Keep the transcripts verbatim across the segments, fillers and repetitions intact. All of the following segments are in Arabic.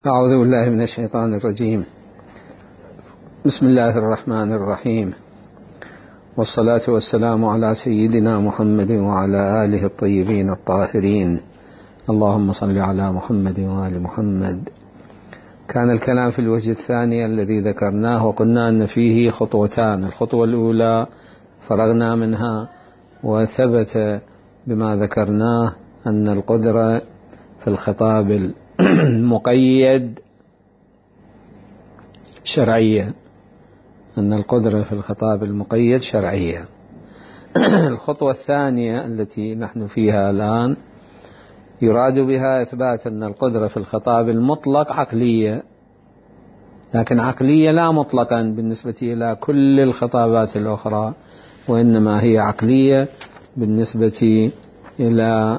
أعوذ بالله من الشيطان الرجيم. بسم الله الرحمن الرحيم، والصلاة والسلام على سيدنا محمد وعلى آله الطيبين الطاهرين. اللهم صل على محمد وآل محمد. كان الكلام في الوجه الثاني الذي ذكرناه، وقلنا أن فيه خطوتان. الخطوة الأولى فرغنا منها، وثبت بما ذكرناه أن القدرة في الخطاب المقيد شرعية، أن القدرة في الخطاب المقيد شرعية. الخطوة الثانية التي نحن فيها الآن يراد بها إثبات أن القدرة في الخطاب المطلق عقلية، لكن عقلية لا مطلقا بالنسبة إلى كل الخطابات الأخرى، وإنما هي عقلية بالنسبة إلى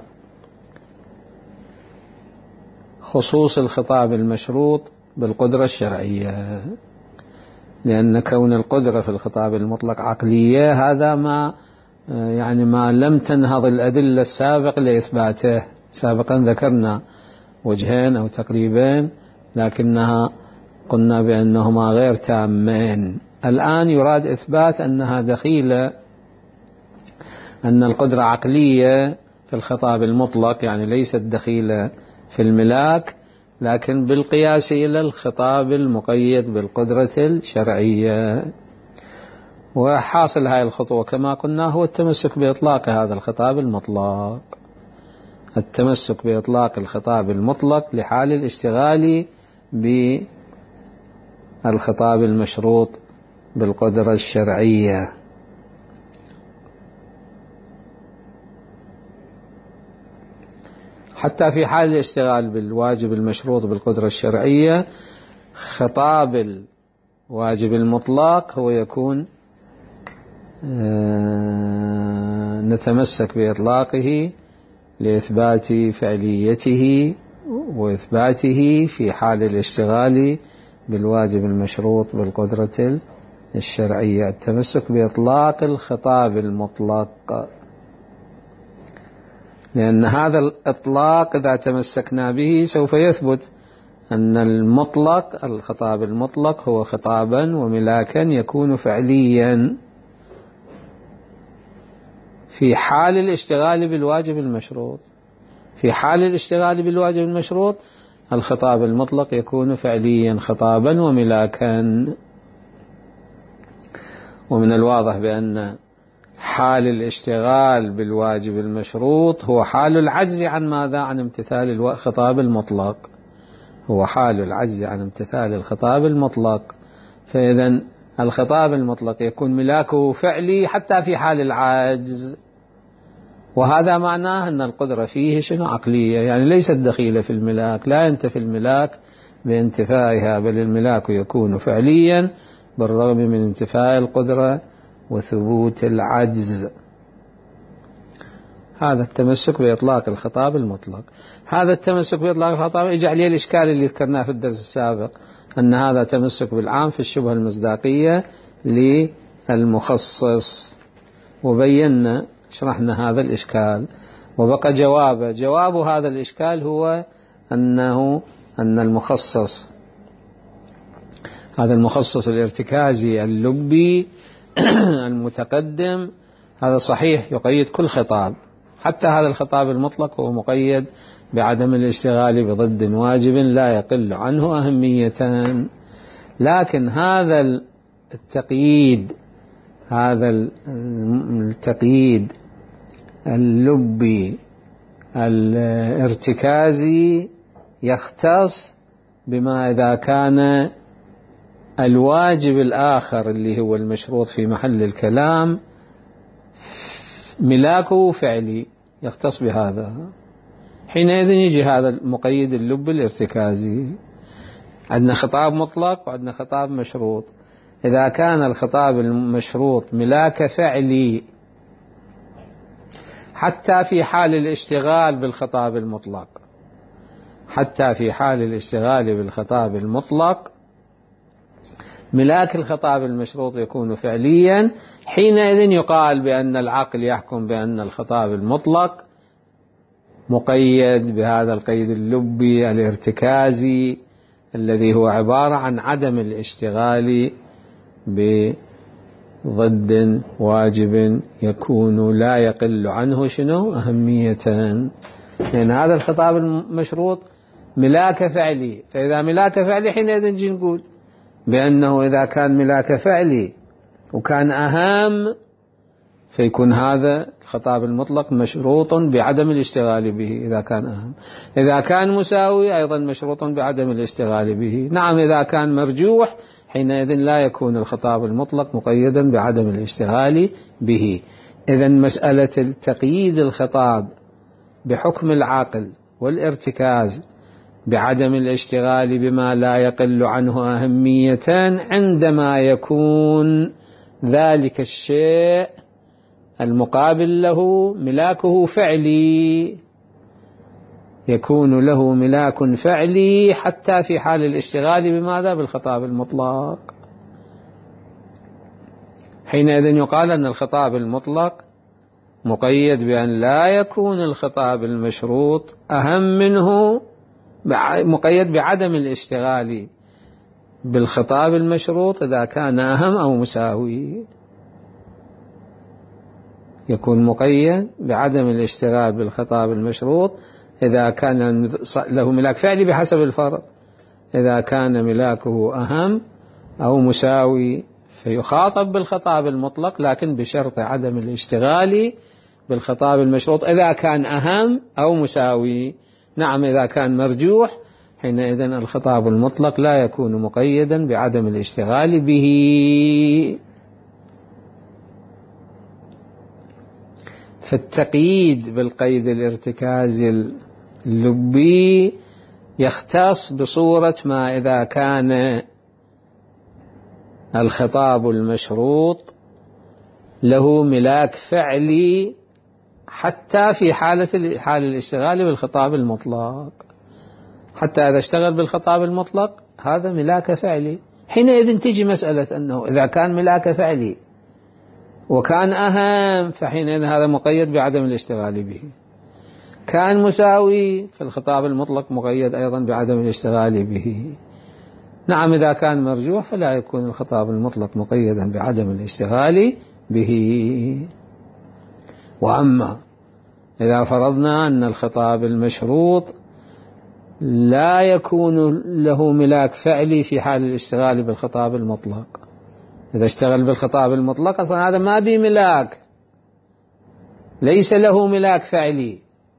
خصوص الخطاب المشروط بالقدرة الشرعية. لأن كون القدرة في الخطاب المطلق عقلية هذا ما يعني ما لم تنهض الأدلة السابق لإثباته. سابقا ذكرنا وجهين أو تقريبين، لكنها قلنا بأنهما غير تامين. الآن يراد إثبات أنها دخيلة، أن القدرة عقلية في الخطاب المطلق، يعني ليست دخيلة في الملاك، لكن بالقياس إلى الخطاب المقيد بالقدرة الشرعية. وحاصل هذه الخطوة كما قلنا هو التمسك بإطلاق هذا الخطاب المطلق، التمسك بإطلاق الخطاب المطلق لحال الاشتغال بالخطاب المشروط بالقدرة الشرعية. حتى في حال الاشتغال بالواجب المشروط بالقدرة الشرعية، خطاب الواجب المطلق هو يكون نتمسك بإطلاقه لإثبات فعليته وإثباته في حال الاشتغال بالواجب المشروط بالقدرة الشرعية. التمسك بإطلاق الخطاب المطلق، لأن هذا الإطلاق إذا تمسكنا به سوف يثبت أن المطلق، الخطاب المطلق هو خطابا وملاكا يكون فعليا في حال الاشتغال بالواجب المشروط. في حال الاشتغال بالواجب المشروط الخطاب المطلق يكون فعليا خطابا وملاكا. ومن الواضح بأن حال الاشتغال بالواجب المشروط هو حال العجز عن ماذا؟ عن امتثال الخطاب المطلق، هو حال العجز عن امتثال الخطاب المطلق. فإذا الخطاب المطلق يكون ملاكه فعلي حتى في حال العجز، وهذا معناه أن القدرة فيه شنو؟ عقلية، يعني ليست دخيلة في الملاك، لا ينتفي الملاك بانتفائها، بل الملاك يكون فعليا بالرغم من انتفاء القدرة وثبوت العجز. هذا التمسك بإطلاق الخطاب المطلق. هذا التمسك بإطلاق الخطاب يجعل لي الإشكال اللي ذكرناه في الدرس السابق، أن هذا تمسك بالعام في الشبهة المصداقية للمخصص، وبينا شرحنا هذا الإشكال وبقى جوابه. جواب هذا الإشكال هو أنه أن المخصص، هذا المخصص الارتكازي اللبي المتقدم، هذا صحيح يقيد كل خطاب، حتى هذا الخطاب المطلق هو مقيد بعدم الاشتغال بضد واجب لا يقل عنه أهمية. لكن هذا التقييد، هذا التقييد اللبي الارتكازي يختص بما إذا كان الواجب الآخر اللي هو المشروط في محل الكلام ملاكه فعلي، يختص بهذا. حينئذ يجي هذا المقيد اللب الارتكازي. عندنا خطاب مطلق وعندنا خطاب مشروط. إذا كان الخطاب المشروط ملاك فعلي حتى في حال الاشتغال بالخطاب المطلق، حتى في حال الاشتغال بالخطاب المطلق ملاك الخطاب المشروط يكون فعليا، حينئذ يقال بأن العقل يحكم بأن الخطاب المطلق مقيد بهذا القيد اللبي الارتكازي الذي هو عبارة عن عدم الاشتغال بضد واجب يكون لا يقل عنه شنو أهمية، لأن هذا الخطاب المشروط ملاك فعلي، فإذا ملاك فعلي حينئذ نجي نقول بأنه إذا كان ملاك فعلي وكان أهم فيكون هذا الخطاب المطلق مشروط بعدم الاشتغال به إذا كان أهم. إذا كان مساوي أيضا مشروط بعدم الاشتغال به. نعم إذا كان مرجوح حينئذ لا يكون الخطاب المطلق مقيدا بعدم الاشتغال به. إذن مسألة تقييد الخطاب بحكم العقل والارتكاز بعدم الاشتغال بما لا يقل عنه أهمية عندما يكون ذلك الشيء المقابل له ملاكه فعلي، يكون له ملاك فعلي حتى في حال الاشتغال بماذا؟ بالخطاب المطلق. حينئذ يقال أن الخطاب المطلق مقيد بأن لا يكون الخطاب المشروط أهم منه، مقيد بعدم الاشتغال بالخطاب المشروط إذا كان أهم أو مساوي، يكون مقيد بعدم الاشتغال بالخطاب المشروط إذا كان له ملاك فعلي بحسب الفرق، إذا كان ملاكه أهم أو مساوي فيخاطب بالخطاب المطلق لكن بشرط عدم الاشتغال بالخطاب المشروط إذا كان أهم أو مساوي. نعم إذا كان مرجوح حينئذ الخطاب المطلق لا يكون مقيدا بعدم الاشتغال به. فالتقييد بالقيد الارتكازي اللبي يختص بصورة ما إذا كان الخطاب المشروط له ملاك فعلي حتى في حالة حال الاشتغال بالخطاب المطلق، حتى إذا اشتغل بالخطاب المطلق هذا ملاك فعلي. حينئذ تجي مسألة أنه إذا كان ملاك فعلي وكان أهم فحينئذ هذا مقيد بعدم الاشتغال به، كان مساوي فالخطاب المطلق مقيد أيضا بعدم الاشتغال به. نعم إذا كان مرجوح فلا يكون الخطاب المطلق مقيدا بعدم الاشتغال به. وأما إذا فرضنا أن الخطاب المشروط لا يكون له ملاك فعلي في حال الاشتغال بالخطاب المطلق، إذا اشتغل بالخطاب المطلق أصلا هذا ما بي ملاك، ليس له ملاك فعلي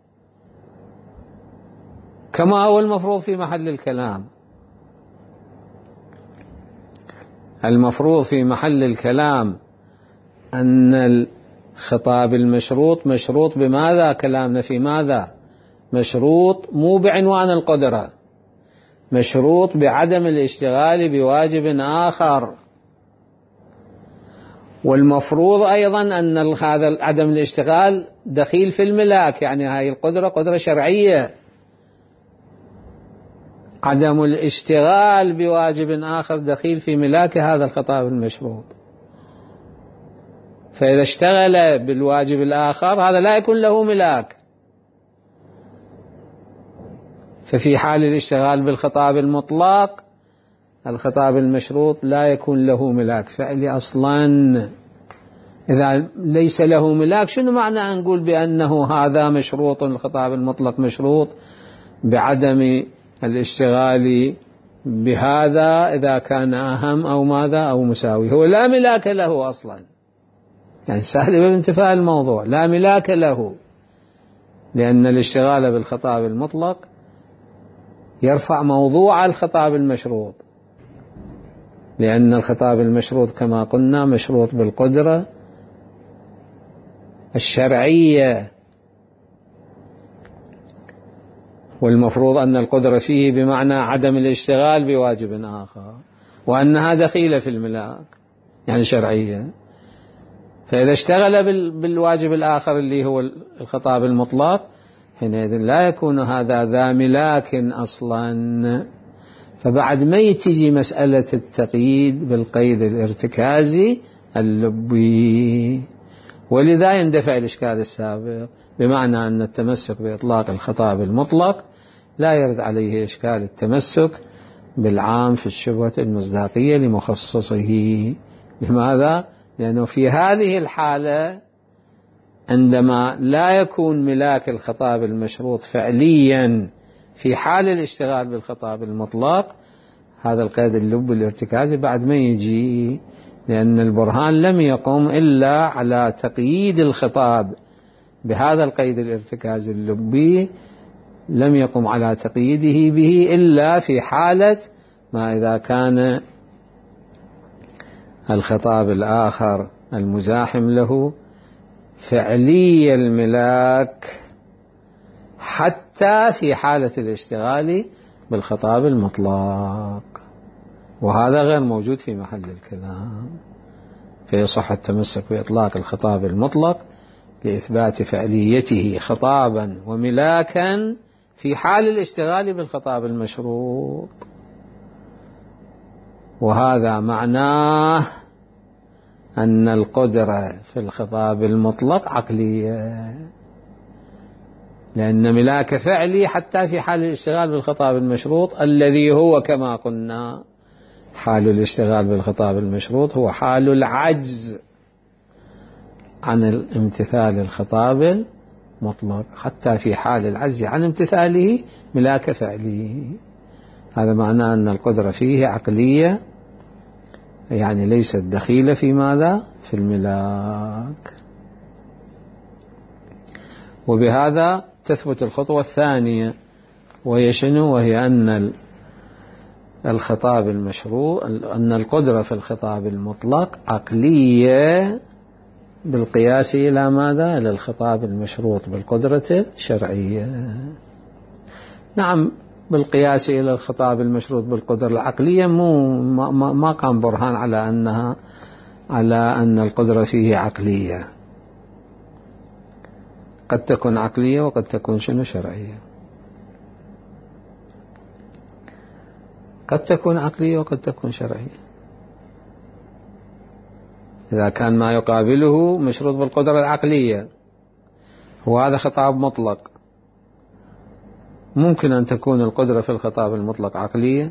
كما هو المفروض في محل الكلام. المفروض في محل الكلام أن الخطاب المشروط مشروط بماذا؟ كلامنا في ماذا؟ مشروط مو بعنوان القدرة، مشروط بعدم الاشتغال بواجب آخر. والمفروض أيضا أن هذا عدم الاشتغال دخيل في الملاك، يعني هاي القدرة قدرة شرعية، عدم الاشتغال بواجب آخر دخيل في ملاك هذا الخطاب المشروط. فإذا اشتغل بالواجب الآخر هذا لا يكون له ملاك. ففي حال الاشتغال بالخطاب المطلق الخطاب المشروط لا يكون له ملاك فعلي أصلا. إذا ليس له ملاك شنو معنى أن نقول بأنه هذا مشروط، الخطاب المطلق مشروط بعدم الاشتغال بهذا إذا كان أهم أو ماذا أو مساوي؟ هو لا ملاك له أصلا، يعني سهل بانتفاء الموضوع، لا ملاك له، لأن الاشتغال بالخطاب المطلق يرفع موضوع الخطاب المشروط، لأن الخطاب المشروط كما قلنا مشروط بالقدرة الشرعية، والمفروض أن القدرة فيه بمعنى عدم الاشتغال بواجب آخر، وأنها دخيلة في الملاك يعني شرعية. فإذا اشتغل بالواجب الآخر اللي هو الخطاب المطلق حينئذ لا يكون هذا ذا ملاك أصلا. فبعد ما يتجي مسألة التقييد بالقيد الارتكازي اللبي، ولذا يندفع الإشكال السابق، بمعنى أن التمسك بإطلاق الخطاب المطلق لا يرد عليه إشكال التمسك بالعام في الشبهة المصداقية لمخصصه. لماذا؟ لأنه في هذه الحالة عندما لا يكون ملاك الخطاب المشروط فعليا في حال الاشتغال بالخطاب المطلق، هذا القيد اللبي الارتكازي بعد ما يجي، لأن البرهان لم يقم إلا على تقييد الخطاب بهذا القيد الارتكازي اللبي، لم يقم على تقييده به إلا في حالة ما إذا كان الخطاب الآخر المزاحم له فعلي الملاك حتى في حالة الاشتغال بالخطاب المطلق، وهذا غير موجود في محل الكلام. فيصح التمسك بإطلاق الخطاب المطلق لإثبات فعليته خطابا وملاكا في حال الاشتغال بالخطاب المشروط، وهذا معناه أن القدرة في الخطاب المطلق عقلية، لأن ملاك فعلي حتى في حال الاشتغال بالخطاب المشروط الذي هو كما قلنا حال الاشتغال بالخطاب المشروط هو حال العجز عن امتثال الخطاب المطلق، حتى في حال العجز عن امتثاله ملاك فعلي. هذا معناه أن القدرة فيه عقلية، يعني ليست دخيلة في ماذا؟ في الملاك. وبهذا تثبت الخطوة الثانية، وهي شنو؟ وهي أن الخطاب المشروع أن القدرة في الخطاب المطلق عقلية بالقياس إلى ماذا؟ إلى الخطاب المشروط بالقدرة الشرعية. نعم، بالقياس إلى الخطاب المشروط بالقدرة العقلية مو ما, ما قام برهان على أنها على أن القدرة فيه عقلية، قد تكون عقلية وقد تكون شنو؟ شرعية. قد تكون عقلية وقد تكون شرعية إذا كان ما يقابله مشروط بالقدرة العقلية، وهذا خطاب مطلق. ممكن أن تكون القدرة في الخطاب المطلق عقلية،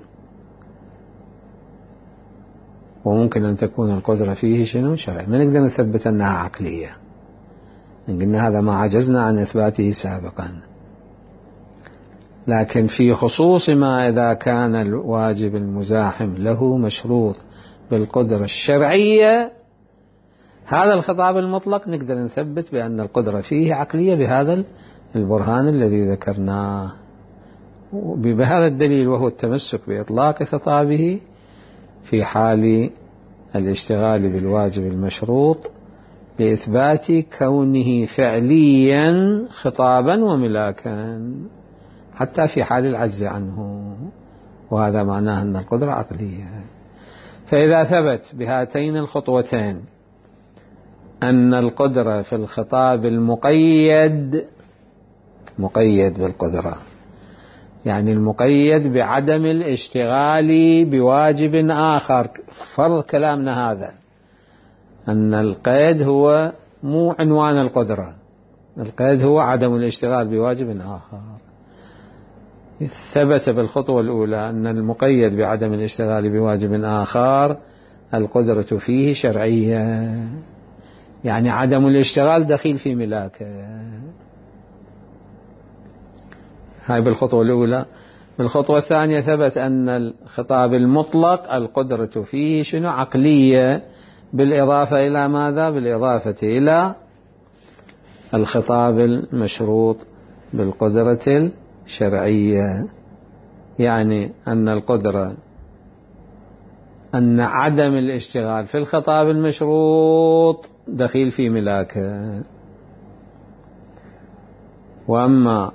وممكن أن تكون القدرة فيه شنو؟ شرعية. ما نقدر نثبت أنها عقلية، قلنا هذا ما عجزنا عن إثباته سابقا. لكن في خصوص ما إذا كان الواجب المزاحم له مشروط بالقدرة الشرعية، هذا الخطاب المطلق نقدر نثبت بأن القدرة فيه عقلية بهذا البرهان الذي ذكرناه. بهذا الدليل، وهو التمسك بإطلاق خطابه في حال الاشتغال بالواجب المشروط لإثبات كونه فعليا خطابا وملاكا حتى في حال العجز عنه، وهذا معناه أن القدرة عقلية. فإذا ثبت بهاتين الخطوتين أن القدرة في الخطاب المقيد مقيد بالقدرة، يعني المقيد بعدم الاشتغال بواجب آخر، فرض كلامنا هذا أن القيد هو مو عنوان القدرة، القيد هو عدم الاشتغال بواجب آخر. ثبت بالخطوة الأولى أن المقيد بعدم الاشتغال بواجب آخر القدرة فيه شرعية، يعني عدم الاشتغال دخيل في ملاكه. هاي بالخطوة الأولى. بالخطوة الثانية ثبت أن الخطاب المطلق القدرة فيه شنو؟ عقلية، بالإضافة إلى ماذا؟ بالإضافة إلى الخطاب المشروط بالقدرة الشرعية، يعني أن القدرة أن عدم الاشتغال في الخطاب المشروط دخيل في ملاكه، وأما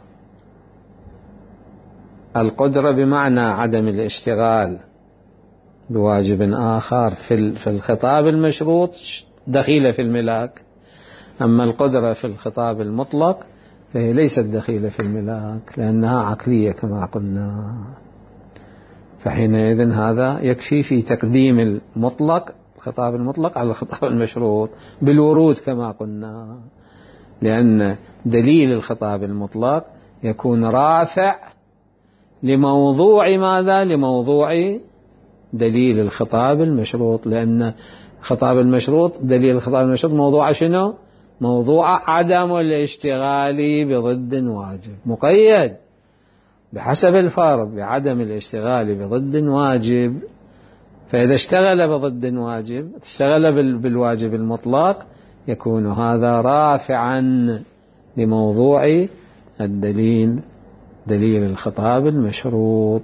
القدرة بمعنى عدم الاشتغال بواجب آخر في الخطاب المشروط دخيلة في الملاك. أما القدرة في الخطاب المطلق فهي ليست دخيلة في الملاك لأنها عقلية كما قلنا. فحينئذ هذا يكفي في تقديم المطلق الخطاب المطلق على الخطاب المشروط بالورود كما قلنا، لأن دليل الخطاب المطلق يكون رافع لموضوع ماذا؟ لموضوع دليل الخطاب المشروط، لأن خطاب المشروط دليل الخطاب المشروط موضوع شنو؟ موضوع عدم الاشتغال بضد واجب، مقيد بحسب الفرض بعدم الاشتغال بضد واجب. فإذا اشتغل بضد واجب، اشتغل بالواجب المطلق، يكون هذا رافعا لموضوع الدليل دليل الخطاب المشروط،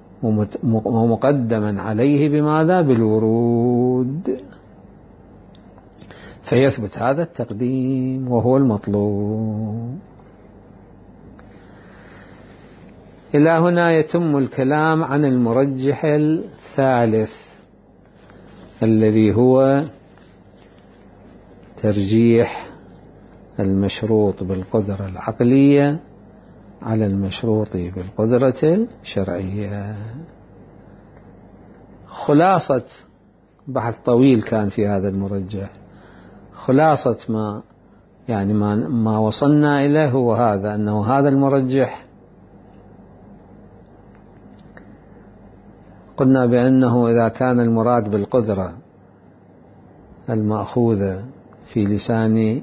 ومقدما عليه بماذا؟ بالورود، فيثبت هذا التقديم وهو المطلوب. إلى هنا يتم الكلام عن المرجح الثالث الذي هو ترجيح المشروط بالقدرة العقلية على المشروط بالقدرة الشرعية. خلاصة بحث طويل كان في هذا المرجح، خلاصة ما يعني ما, ما وصلنا إليه هو هذا، أنه هذا المرجح قلنا بأنه إذا كان المراد بالقدرة المأخوذة في لسان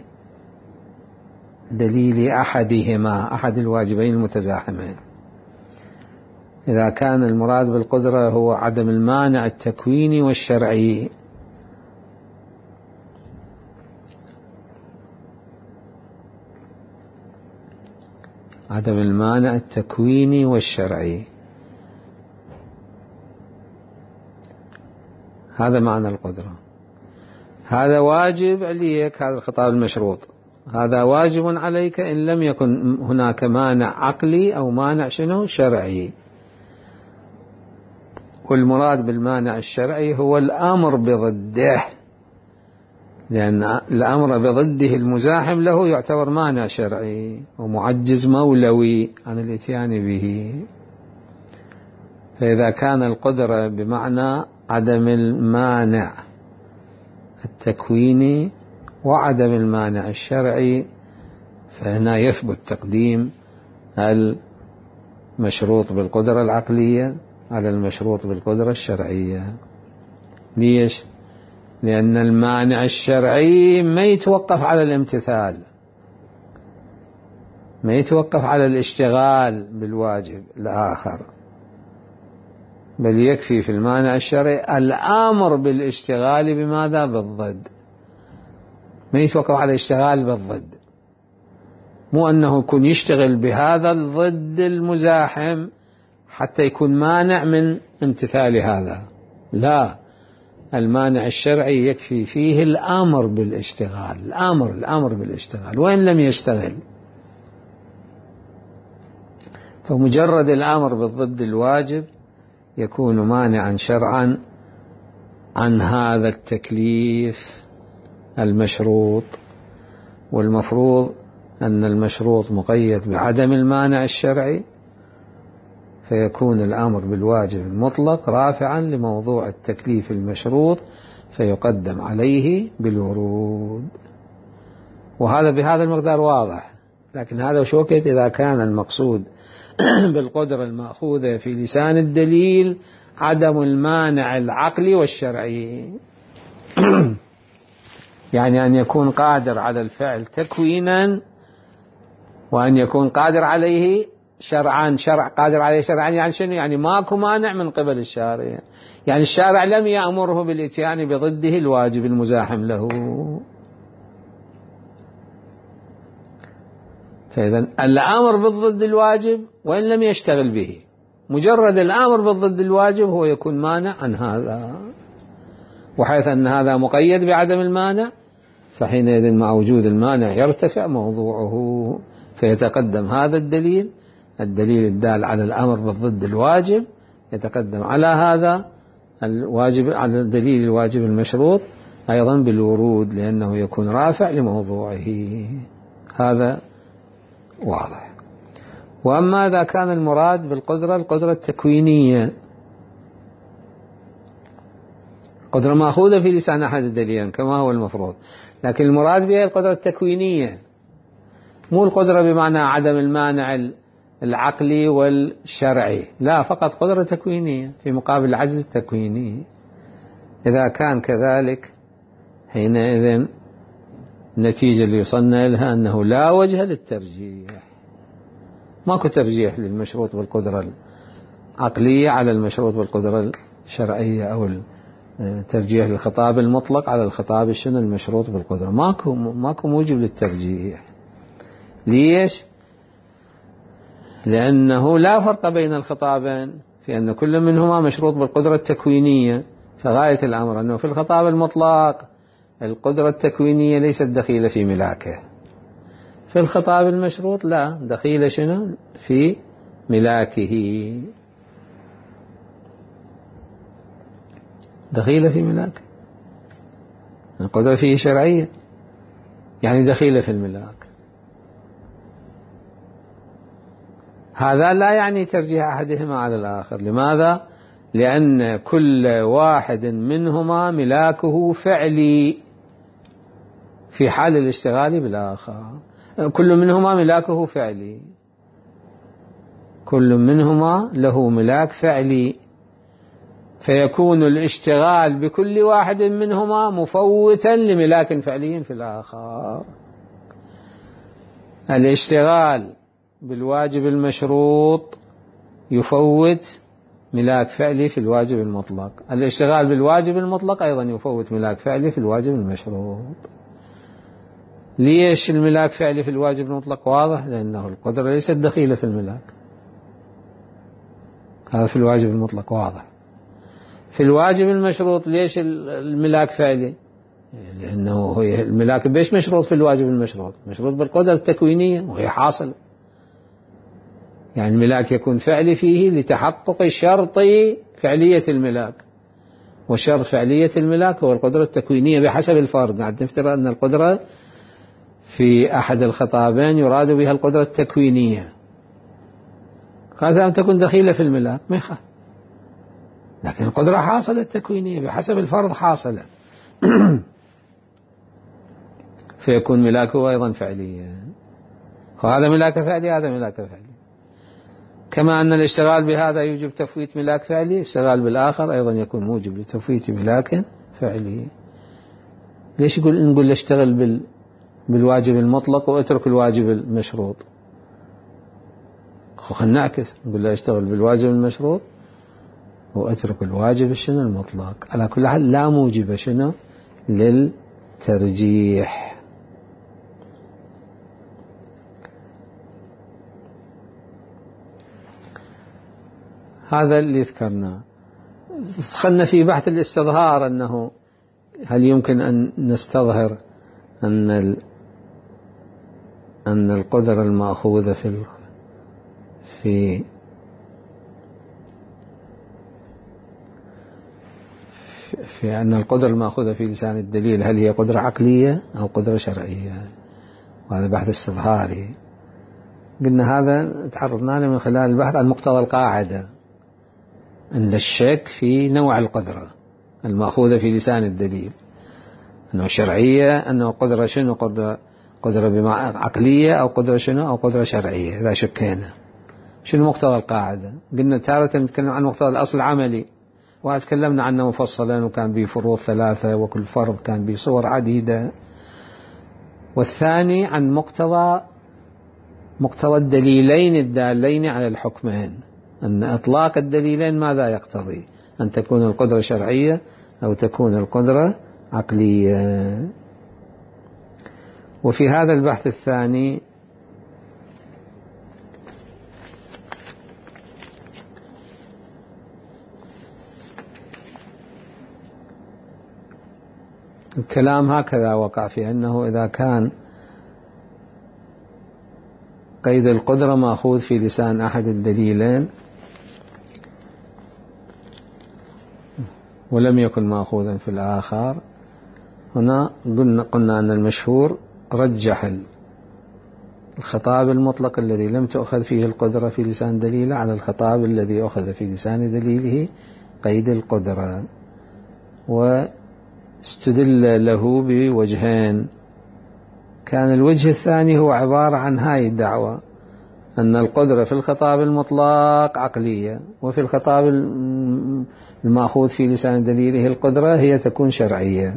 دليل أحدهما أحد الواجبين المتزاحمين، إذا كان المراد بالقدرة هو عدم المانع التكويني والشرعي، عدم المانع التكويني والشرعي، هذا معنى القدرة. هذا واجب عليك، هذا الخطاب المشروط، هذا واجب عليك إن لم يكن هناك مانع عقلي أو مانع شنو شرعي. والمراد بالمانع الشرعي هو الأمر بضده، لأن الأمر بضده المزاحم له يعتبر مانع شرعي ومعجز مولوي عن الاتيان به. فإذا كان القدرة بمعنى عدم المانع التكويني وعدم المانع الشرعي، فهنا يثبت تقديم المشروط بالقدرة العقلية على المشروط بالقدرة الشرعية. ليش؟ لأن المانع الشرعي ما يتوقف على الامتثال، ما يتوقف على الاشتغال بالواجب الآخر، بل يكفي في المانع الشرعي الأمر بالاشتغال بماذا؟ بالضد، ما يتوقف على الاشتغال بالضد، مو أنه يكون يشتغل بهذا الضد المزاحم حتى يكون مانع من امتثال هذا، لا، المانع الشرعي يكفي فيه الأمر بالاشتغال، الأمر الأمر بالاشتغال وإن لم يشتغل. فمجرد الأمر بالضد الواجب يكون مانعا شرعا عن هذا التكليف المشروط، والمفروض أن المشروط مقيد بعدم المانع الشرعي، فيكون الأمر بالواجب المطلق رافعا لموضوع التكليف المشروط، فيقدم عليه بالورود. وهذا بهذا المقدار واضح، لكن هذا وش وقت إذا كان المقصود بالقدرة المأخوذة في لسان الدليل عدم المانع العقلي والشرعي، يعني أن يكون قادر على الفعل تكوينا، وأن يكون قادر عليه شرعا. شرع قادر عليه شرعا يعني شنو؟ يعني ماكو مانع من قبل الشارع، يعني الشارع لم يأمره بالإتيان بضده الواجب المزاحم له. فإذا الأمر بالضد الواجب وإن لم يشتغل به، مجرد الأمر بالضد الواجب هو يكون مانع عن هذا، وحيث أن هذا مقيد بعدم المانع، فحينئذ مع وجود المانع يرتفع موضوعه، فيتقدم هذا الدليل الدليل الدال على الأمر بالضد الواجب يتقدم على هذا الواجب، على الدليل الواجب المشروط أيضا بالورود، لأنه يكون رافع لموضوعه. هذا واضح. وأما إذا كان المراد بالقدرة القدرة التكوينية، قدرة مأخوذة في لسان أحد الدليلين كما هو المفروض، لكن المراد بها القدرة التكوينية، مو القدرة بمعنى عدم المانع العقلي والشرعي، لا، فقط قدرة تكوينية في مقابل العجز التكويني. إذا كان كذلك حينئذ النتيجة اللي وصلنا لها أنه لا وجه للترجيح، ماكو ترجيح للمشروط بالقدرة العقلية على المشروط بالقدرة الشرعية، أو ترجيح للخطاب المطلق على الخطاب الشنو المشروط بالقدرة، ماكو ماكو موجب للترجيح. ليش؟ لأنه لا فرق بين الخطابين في أن كل منهما مشروط بالقدرة التكوينية. فغاية الأمر أنه في الخطاب المطلق القدرة التكوينية ليست دخيلة في ملاكه، في الخطاب المشروط لا، دخيلة شنو في ملاكه، دخيلة في ملاكه. القدرة فيه شرعية يعني دخيلة في الملاك. هذا لا يعني ترجيح أحدهما على الآخر. لماذا؟ لأن كل واحد منهما ملاكه فعلي في حال الاشتغال بالآخر، كل منهما ملاكه فعلي، كل منهما له ملاك فعلي، فيكون الاشتغال بكل واحد منهما مفوتا لملاك فعلي في الآخر. الاشتغال بالواجب المشروط يفوت ملاك فعلي في الواجب المطلق، الاشتغال بالواجب المطلق أيضا يفوت ملاك فعلي في الواجب المشروط. ليش الملاك فعلي في الواجب المطلق واضح؟ لأنه القدرة ليست دخيلة في الملاك، هذا في الواجب المطلق واضح. في الواجب المشروط ليش الملاك فعلي؟ لأنه الملاك بيش مشروط في الواجب المشروط، مشروط بالقدرة التكوينية وهي حاصلة، يعني الملاك يكون فعلي فيه لتحقق شرط فعلية الملاك، وشرط فعلية الملاك هو القدرة التكوينية بحسب الفرد. قاعد نفترض أن القدرة في أحد الخطابين يراد بها القدرة التكوينية، هذا أن تكون دخيلة في الملاك ما يخالف، لكن القدرة حاصلة التكوينية بحسب الفرد حاصلة فيكون ملاكه أيضا فعليا، وهذا ملاك فعلي هذا ملاك فعلي. كما أن الاشتغال بهذا يوجب تفويت ملاك فعلي، الاشتغال بالآخر أيضا يكون موجب لتفويت ملاك فعلي. ليش يقول نقول اشتغل بال بالواجب المطلق واترك الواجب المشروط؟ خلنا نعكس، نقول له اشتغل بالواجب المشروط واترك الواجب الشنو المطلق. على كل حال لا موجب شنو للترجيح. هذا اللي ذكرناه. دخلنا في بحث الاستظهار، أنه هل يمكن أن نستظهر أن ال أن القدرة المأخوذة في في في أن القدرة المأخوذة في لسان الدليل هل هي قدرة عقلية أو قدرة شرعية؟ وهذا بحث استظهاري. قلنا هذا تعرضنا له من خلال البحث عن مقتضى القاعدة، أن الشك في نوع القدرة المأخوذة في لسان الدليل، أنه شرعية، أنه قدرة شنو، قدرة قدرة عقلية أو قدرة شنو أو قدرة شرعية. إذا شكينا شنو مقتضى القاعدة؟ قلنا تارة نتكلم عن مقتضى الأصل العملي، وتكلمنا عنه مفصلا، وكان به فروض ثلاثة وكل فرض كان به صور عديدة. والثاني عن مقتضى مقتضى الدليلين الدالين على الحكمين، أن إطلاق الدليلين ماذا يقتضي؟ أن تكون القدرة شرعية أو تكون القدرة عقلية. وفي هذا البحث الثاني الكلام هكذا وقع، في أنه إذا كان قيد القدرة مأخوذ في لسان أحد الدليلين ولم يكن مأخوذا في الآخر، هنا قلنا, قلنا أن المشهور رجح الخطاب المطلق الذي لم تأخذ فيه القدرة في لسان دليله على الخطاب الذي أخذ في لسان دليله قيد القدرة، واستدل له بوجهين. كان الوجه الثاني هو عبارة عن هاي الدعوة، أن القدرة في الخطاب المطلق عقلية، وفي الخطاب المأخوذ في لسان دليله القدرة هي تكون شرعية،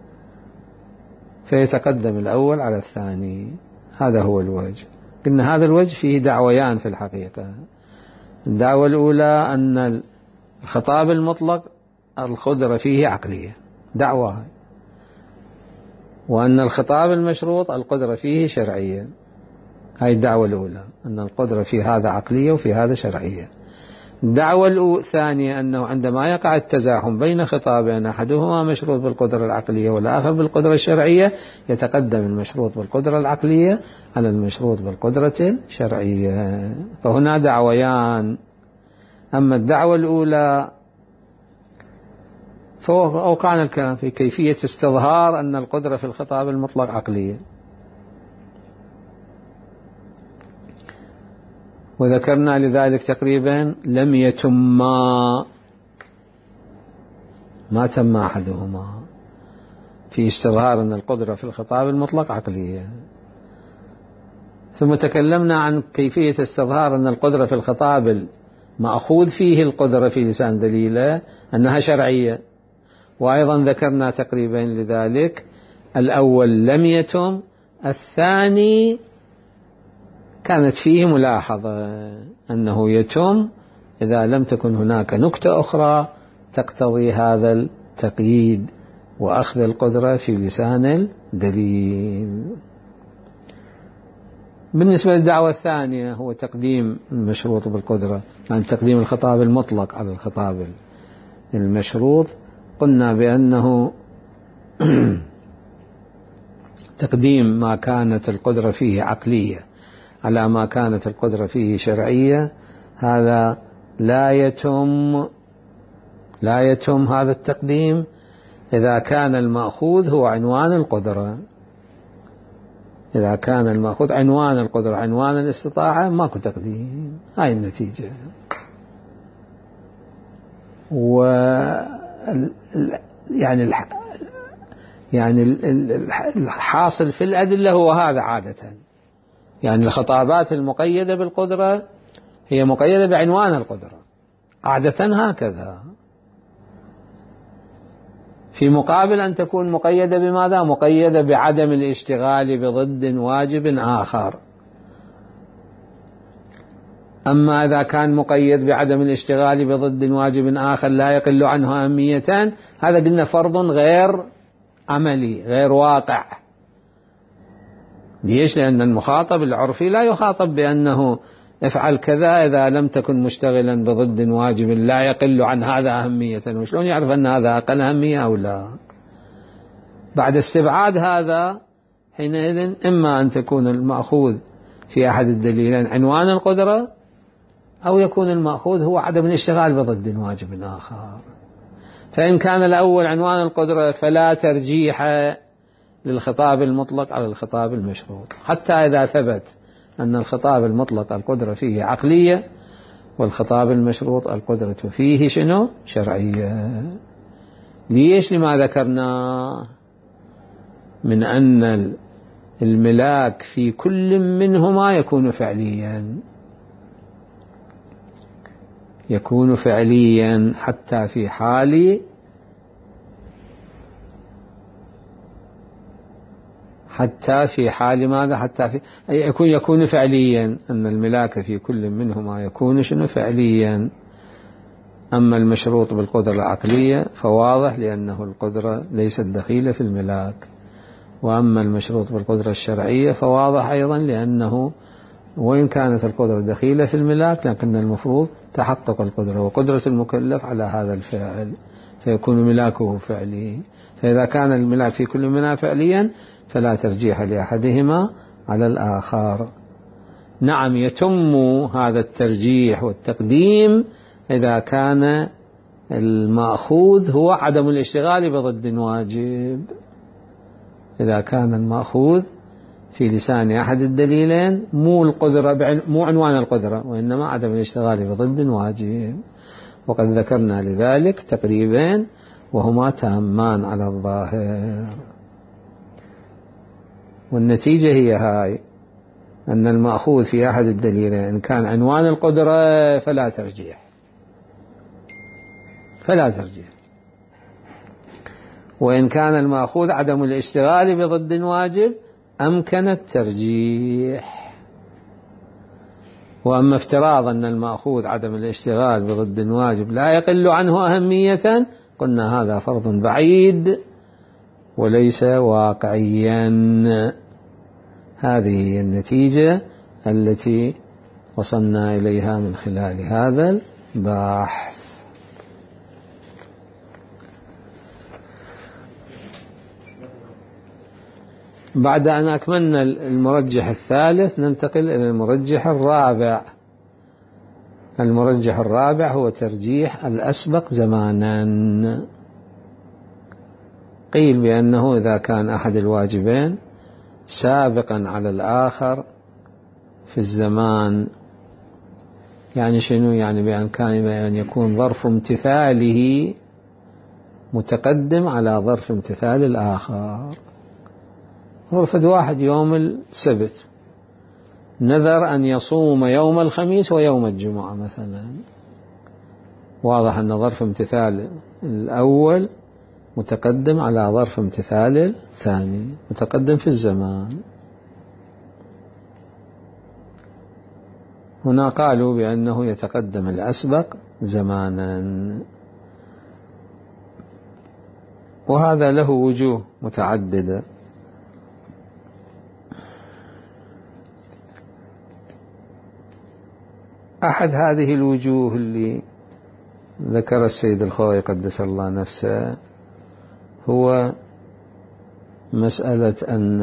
فيتقدم الأول على الثاني. هذا هو الوجه. قلنا هذا الوجه فيه دعويان في الحقيقة. الدعوة الأولى أن الخطاب المطلق القدرة فيه عقلية، دعوة، وأن الخطاب المشروط القدرة فيه شرعية. هاي الدعوة الأولى، أن القدرة في هذا عقلية وفي هذا شرعية. الدعوة الثانية أنه عندما يقع التزاحم بين خطابين أحدهما مشروط بالقدرة العقلية والآخر بالقدرة الشرعية، يتقدم المشروط بالقدرة العقلية على المشروط بالقدرة الشرعية. فهنا دعويان. أما الدعوة الأولى فأوقعنا الكلام في كيفية استظهار أن القدرة في الخطاب المطلق عقلية، وذكرنا لذلك تقريبا لم يتما، ما تم أحدهما في استظهار أن القدرة في الخطاب المطلق عقلية. ثم تكلمنا عن كيفية استظهار أن القدرة في الخطاب المأخوذ فيه القدرة في لسان دليله أنها شرعية، وأيضا ذكرنا تقريبا لذلك الأول لم يتم، الثاني كانت فيه ملاحظة أنه يتم إذا لم تكن هناك نكتة أخرى تقتضي هذا التقييد وأخذ القدرة في لسان الدليل. بالنسبة للدعوة الثانية هو تقديم المشروط بالقدرة، يعني تقديم الخطاب المطلق على الخطاب المشروط. قلنا بأنه تقديم ما كانت القدرة فيه عقلية على ما كانت القدرة فيه شرعية، هذا لا يتم لا يتم هذا التقديم إذا كان المأخوذ هو عنوان القدرة. إذا كان المأخوذ عنوان القدرة، عنوان الاستطاعة، ماكو تقديم. هاي النتيجة. و يعني الح... يعني الحاصل في الأدلة هو هذا عادة، يعني الخطابات المقيدة بالقدرة هي مقيدة بعنوان القدرة عادة هكذا، في مقابل أن تكون مقيدة بماذا؟ مقيدة بعدم الاشتغال بضد واجب آخر. أما إذا كان مقيد بعدم الاشتغال بضد واجب آخر لا يقل عنه أهمية، هذا قلنا فرض غير عملي غير واقع. ليش؟ لأن المخاطب العرفي لا يخاطب بأنه افعل كذا إذا لم تكن مشتغلا بضد واجب لا يقل عن هذا أهمية، وشلون يعرف أن هذا أقل أهمية أو لا؟ بعد استبعاد هذا حينئذ إما أن تكون المأخوذ في أحد الدليلين عنوان القدرة، أو يكون المأخوذ هو عدم الاشتغال بضد واجب آخر. فإن كان الأول عنوان القدرة فلا ترجيح للخطاب المطلق على الخطاب المشروط، حتى إذا ثبت أن الخطاب المطلق القدرة فيه عقلية والخطاب المشروط القدرة فيه شنو؟ شرعية. ليش؟ لما ذكرنا من أن الملاك في كل منهما يكون فعليا، يكون فعليا حتى في حال حتى في حال ماذا؟ حتى في يكون يكون فعليا، أن الملاك في كل منهما يكون شنو؟ فعليا. أما المشروط بالقدرة العقلية فواضح لأنه القدرة ليست دخيلة في الملاك، وأما المشروط بالقدرة الشرعية فواضح أيضا لأنه وإن كانت القدرة دخيلة في الملاك لكن المفروض تحقق القدرة وقدرة المكلف على هذا الفعل، فيكون ملاكه فعلي. فإذا كان الملاك في كل منها فعليا فلا ترجيح لأحدهما على الآخر. نعم يتم هذا الترجيح والتقديم إذا كان المأخوذ هو عدم الاشتغال بضد واجب، إذا كان المأخوذ في لسان أحد الدليلين مو القدرة مو عنوان القدرة وإنما عدم الاشتغال بضد واجب، وقد ذكرنا لذلك تقريبا وهما تامان على الظاهر. والنتيجة هي هاي، أن المأخوذ في أحد الدليلين إن كان عنوان القدرة فلا ترجيح، فلا ترجيح، وإن كان المأخوذ عدم الاشتغال بضد واجب أمكن الترجيح. وأما افتراض أن المأخوذ عدم الاشتغال بضد واجب لا يقل عنه أهمية، قلنا هذا فرض بعيد وليس واقعيا. هذه هي النتيجة التي وصلنا إليها من خلال هذا البحث. بعد أن أكملنا المرجح الثالث ننتقل إلى المرجح الرابع. المرجح الرابع هو ترجيح الأسبق زمانا. قيل بأنه إذا كان أحد الواجبين سابقا على الآخر في الزمان، يعني شنو؟ يعني بأن كان بأن يكون ظرف امتثاله متقدم على ظرف امتثال الآخر. ظرف واحد يوم السبت نذر أن يصوم يوم الخميس ويوم الجمعة مثلا، واضح أن ظرف امتثال الأول متقدم على ظرف امتثال الثاني، متقدم في الزمان. هنا قالوا بأنه يتقدم الأسبق زمانا، وهذا له وجوه متعددة. أحد هذه الوجوه اللي ذكر السيد الخوئي قدس الله نفسه هو مسألة أن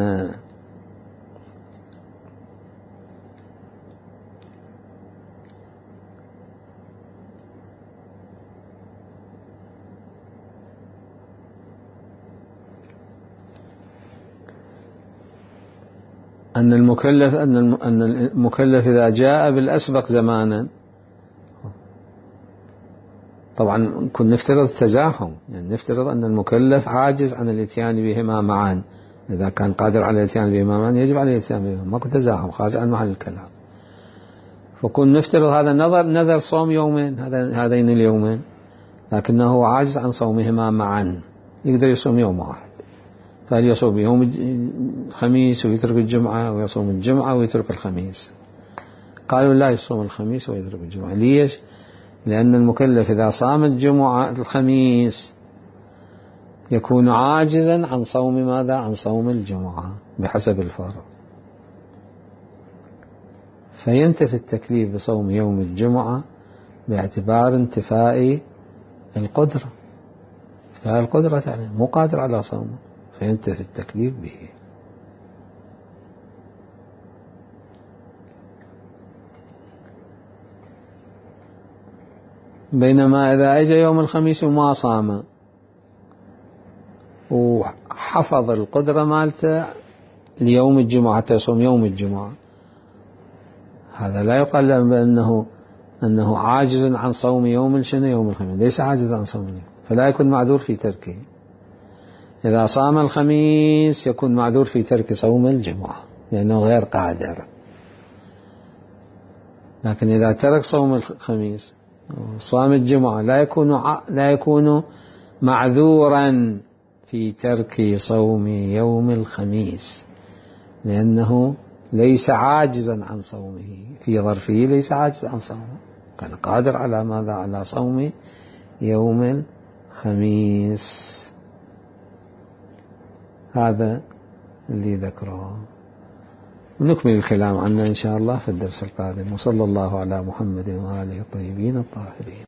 أن المكلف أن المكلف إذا جاء بالأسبق زمانا، طبعا كنا نفترض التزاحم، يعني نفترض أن المكلف عاجز عن الاتيان بهما معا، إذا كان قادر على الاتيان بهما معا يجب عليه الاتيان بهما، ماكو تزاحم، خارج عن محل الكلام. فكنا نفترض هذا النظر نذر صوم يومين، هذين اليومين، لكنه عاجز عن صومهما معا، يقدر يصوم يوم واحد، فهل يصوم يوم الخميس ويترك الجمعة، ويصوم الجمعة ويترك الخميس؟ قالوا لا، يصوم الخميس ويترك الجمعة. ليش؟ لأن المكلف إذا صام الجمعة الخميس يكون عاجزا عن صوم ماذا؟ عن صوم الجمعة بحسب الفرض، فينتفي التكليف بصوم يوم الجمعة باعتبار انتفاء القدرة، انتفاء القدرة يعني مو قادر على صومه، فينتفي التكليف به. بينما إذا أجى يوم الخميس وما صام وحفظ القدرة مالته ليوم الجمعة حتى يصوم يوم الجمعة، هذا لا يقال بأنه أنه عاجز عن صوم يوم شنو يوم الخميس، ليس عاجز عن صوم اليوم، فلا يكون معذور في تركه. إذا صام الخميس يكون معذور في ترك صوم الجمعة لأنه غير قادر. لكن إذا ترك صوم الخميس وصام الجمعة لا يكون لا يكون معذورا في ترك صوم يوم الخميس، لأنه ليس عاجزا عن صومه، في ظرفه ليس عاجز عن صومه، كان قادر على ماذا؟ على صوم يوم الخميس. هذا اللي ذكره. نكمل الكلام عنه إن شاء الله في الدرس القادم، وصلى الله على محمد وآله الطيبين الطاهرين.